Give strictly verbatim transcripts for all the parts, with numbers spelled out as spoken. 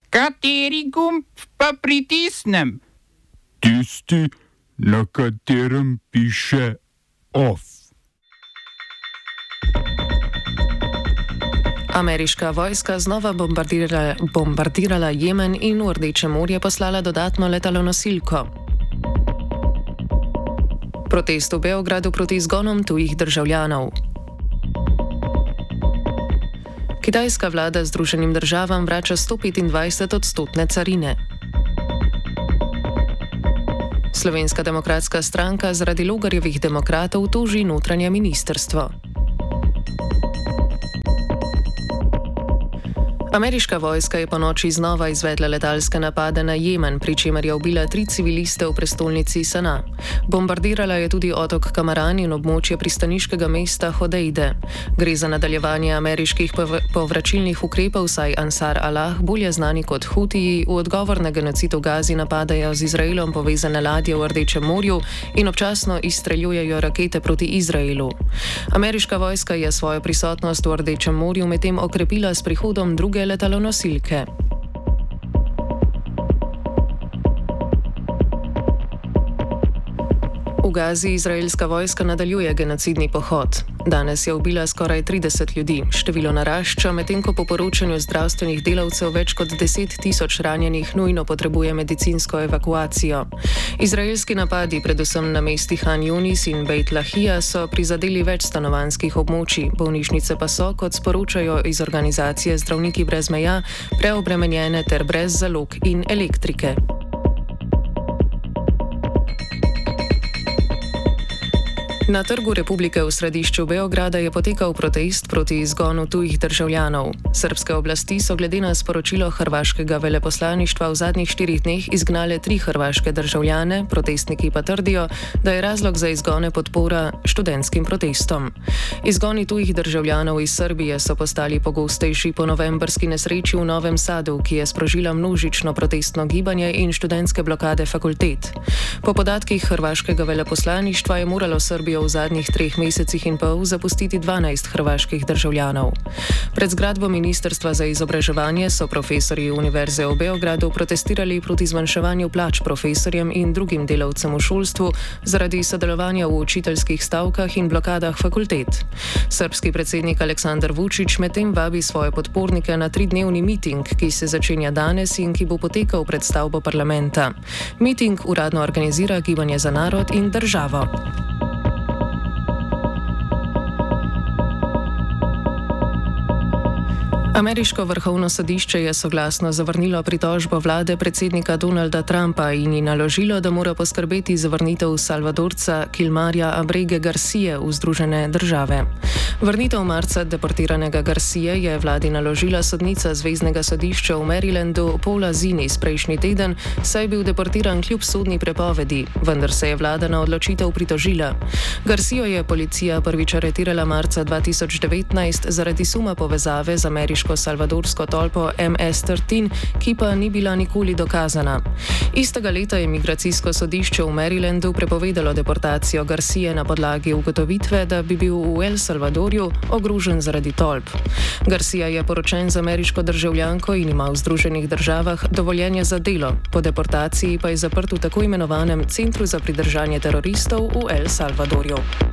Kateri gumb pa pritisnem? Tisti, na katerem piše OF. Ameriška vojska znova bombardirala, bombardirala Jemen in v Rdeče morje poslala dodatno letalonosilko. Protest v Beogradu proti izgonom tujih državljanov. Kitajska vlada Združenim državam vrača sto petindvajset odstotne carine. Slovenska demokratska stranka zaradi Logarjevih demokratov toži notranje ministrstvo. Ameriška vojska je ponoči znova izvedla letalske napade na Jemen, pri čemer je ubila tri civiliste v prestolnici Sana. Bombardirala je tudi otok Kamaran in območje pristaniškega mesta Hodejde. Gre za nadaljevanje ameriških povračilnih ukrepov, saj Ansar Allah, bolje znani kot Hutiji, v odgovor na genocid v Gazi napadajo z Izraelom povezane ladje v Rdečem morju in občasno izstreljujejo rakete proti Izraelu. Ameriška vojska je svojo prisotnost v Rdečem morju medtem okrepila s prihodom druge letalonosilke. V Gazi izraelska vojska nadaljuje genocidni pohod. Danes je ubila skoraj trideset ljudi, število narašča, medtem ko po poročanju zdravstvenih delavcev več kot deset tisoč ranjenih nujno potrebuje medicinsko evakuacijo. Izraelski napadi, predvsem na mestih Han Yunis in Beit Lahija, so prizadeli več stanovanjskih območij, bolnišnice pa so, kot sporočajo iz organizacije Zdravniki brez meja, preobremenjene ter brez zalog in elektrike. Na Trgu Republike v središču Beograda je potekal protest proti izgonu tujih državljanov. Srbske oblasti so glede na sporočilo hrvaškega veleposlaništva v zadnjih štirih dneh izgnale tri hrvaške državljane, protestniki pa trdijo, da je razlog za izgone podpora študentskim protestom. Izgoni tujih državljanov iz Srbije so postali pogostejši po novembrski nesreči v Novem Sadu, ki je sprožila množično protestno gibanje in študentske blokade fakultet. Po podatkih hrvaškega veleposlaništva je moralo Srbijo v zadnjih treh mesecih in pol zapustiti dvanajst hrvaških državljanov. Pred zgradbo Ministrstva za izobraževanje so profesorji Univerze v Beogradu protestirali proti zmanjševanju plač profesorjem in drugim delavcem v šolstvu zaradi sodelovanja v učiteljskih stavkah in blokadah fakultet. Srbski predsednik Aleksandar Vučić medtem vabi svoje podpornike na tridnevni miting, ki se začenja danes in ki bo potekal pred stavbo parlamenta. Miting uradno organizira Gibanje za narod in državo. Ameriško vrhovno sodišče je soglasno zavrnilo pritožbo vlade predsednika Donalda Trumpa in ji naložilo, da mora poskrbeti za vrnitev Salvadorca Kilmarja Abrege Garcije v Združene države. Vrnitev marca deportiranega Garcije je vladi naložila sodnica Zveznega sodišča v Marylandu Paula Zinis prejšnji teden, saj je bil deportiran kljub sodni prepovedi, vendar se je vlada na odločitev pritožila. Garcijo je policija prvič aretirala marca dva tisoč devetnajst zaradi suma povezave z ameriško salvadorsko tolpo M S trinajst, ki pa ni bila nikoli dokazana. Istega leta je migracijsko sodišče v Marylandu prepovedalo deportacijo Garcije na podlagi ugotovitve, da bi bil v El Salvadorju ogrožen zaradi tolp. Garcia je poročen z ameriško državljanko in ima v Združenih državah dovoljenje za delo, po deportaciji pa je zaprt v tako imenovanem Centru za pridržanje teroristov v El Salvadorju.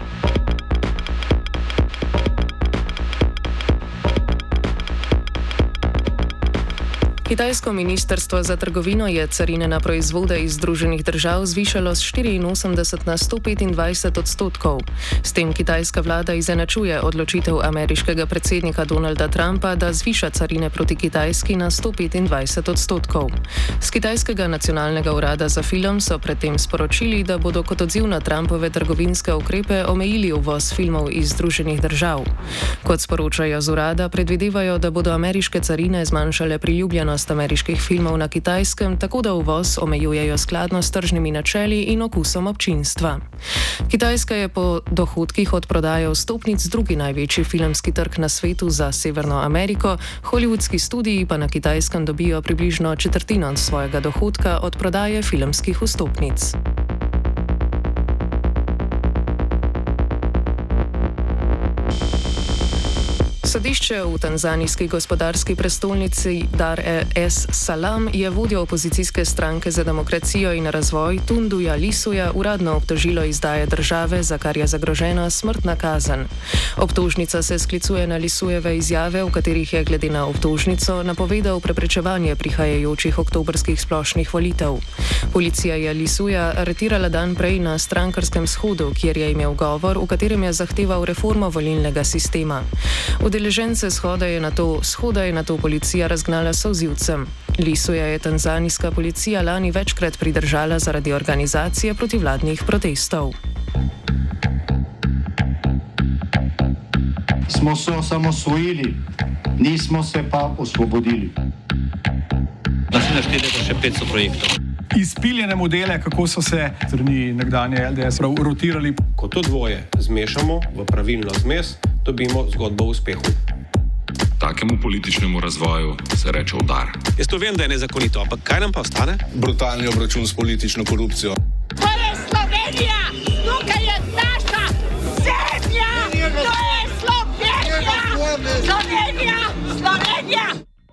Kitajsko ministrstvo za trgovino je carine na proizvode iz Združenih držav zvišalo z štiriinosemdeset na sto petindvajset odstotkov. S tem kitajska vlada izenačuje odločitev ameriškega predsednika Donalda Trumpa, da zviša carine proti Kitajski na sto petindvajset odstotkov. Z kitajskega nacionalnega urada za film so predtem sporočili, da bodo kot odziv na Trumpove trgovinske ukrepe omejili uvoz filmov iz Združenih držav. Kot sporočajo z urada, predvidevajo, da bodo ameriške carine zmanjšale priljubljenost ameriških filmov na Kitajskem, tako da uvoz omejujejo skladno s tržnimi načeli in okusom občinstva. Kitajska je po dohodkih od prodaje vstopnic drugi največji filmski trg na svetu za Severno Ameriko, hollywoodski studiji pa na Kitajskem dobijo približno četrtino svojega dohodka od prodaje filmskih vstopnic. Sodišče v tanzanijski gospodarski prestolnici Dar es Salaam je vodjo opozicijske stranke za demokracijo in razvoj Tunduja Lisuja uradno obtožilo izdaje države, za kar je zagrožena smrtna kazen. Obtožnica se sklicuje na Lisujeve izjave, v katerih je glede na obtožnico napovedal preprečevanje prihajajočih oktobrskih splošnih volitev. Policija je Lisuja aretirala dan prej na strankarskem shodu, kjer je imel govor, v katerem je zahteval reformo volilnega sistema. Udeležence shoda je nato, shoda je nato policija razgnala s solzivcem. Lisuja je tanzanijska policija lani večkrat pridržala zaradi organizacije protivladnih protestov. Smo se osamosvojili, nismo se pa osvobodili. Naslednje štiri leta še petsto projektov. Izpiljene modele, kako so se strani nekdanje L D S rotirali. Ko to dvoje zmešamo v pravilno zmes, dobimo zgodbo o uspehu. Takemu političnemu razvoju se reče udar. Jaz to vem, da je nezakonito, ampak kaj nam pa ostane? Brutalni obračun s politično korupcijo. To je Slovenija! Tukaj je naša zemlja! To je Slovenija! Slovenija! Slovenija!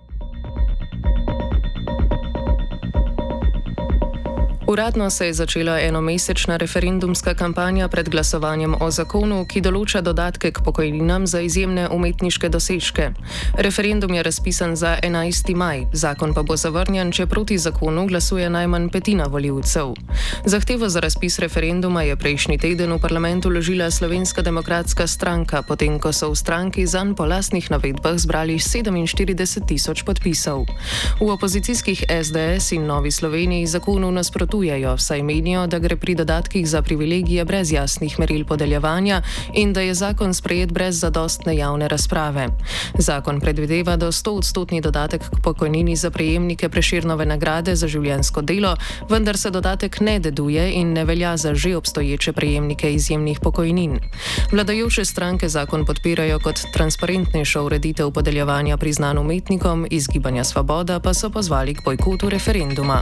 Uradno se je začela enomesečna referendumska kampanja pred glasovanjem o zakonu, ki določa dodatke k pokojninam za izjemne umetniške dosežke. Referendum je razpisan za enajsti maj, zakon pa bo zavrnjen, če proti zakonu glasuje najmanj petina volivcev. Zahtevo za razpis referenduma je prejšnji teden v parlamentu vložila Slovenska demokratska stranka, potem ko so v stranki zanj po lastnih navedbah zbrali sedeminštirideset tisoč podpisov. V opozicijskih S D S in Novi Sloveniji zakonu nasprotujejo, saj menijo, da gre pri dodatkih za privilegije brez jasnih meril podeljevanja in da je zakon sprejet brez zadostne javne razprave. Zakon predvideva do sto odstotni dodatek k pokojnini za prejemnike Prešernove nagrade za življenjsko delo, vendar se dodatek ne deduje in ne velja za že obstoječe prejemnike izjemnih pokojnin. Vladajoče stranke zakon podpirajo kot transparentnejšo ureditev podeljevanja priznanj umetnikom, iz Gibanja Svoboda pa so pozvali k bojkotu referenduma.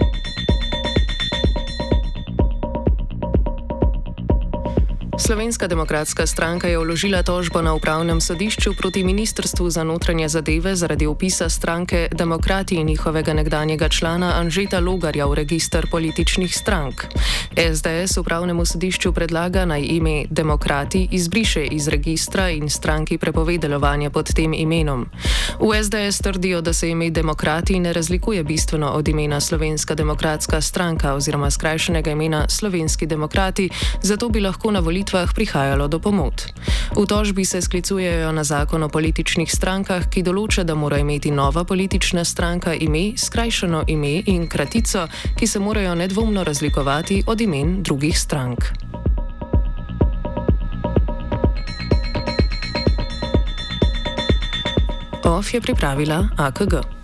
Slovenska demokratska stranka je vložila tožbo na upravnem sodišču proti Ministrstvu za notranje zadeve zaradi vpisa stranke Demokrati in njihovega nekdanjega člana Anžeta Logarja v register političnih strank. S D S upravnemu sodišču predlaga, naj ime Demokrati izbriše iz registra in stranki prepove delovanje pod tem imenom. V S D S trdijo, da se ime Demokrati ne razlikuje bistveno od imena Slovenska demokratska stranka oziroma skrajšanega imena Slovenski demokrati, zato bi lahko na volitvah prihajalo do pomot. V tožbi se sklicujejo na zakon o političnih strankah, ki določa, da mora imeti nova politična stranka ime, skrajšano ime in kratico, ki se morajo nedvomno razlikovati od imen drugih strank. O F je pripravila A K G.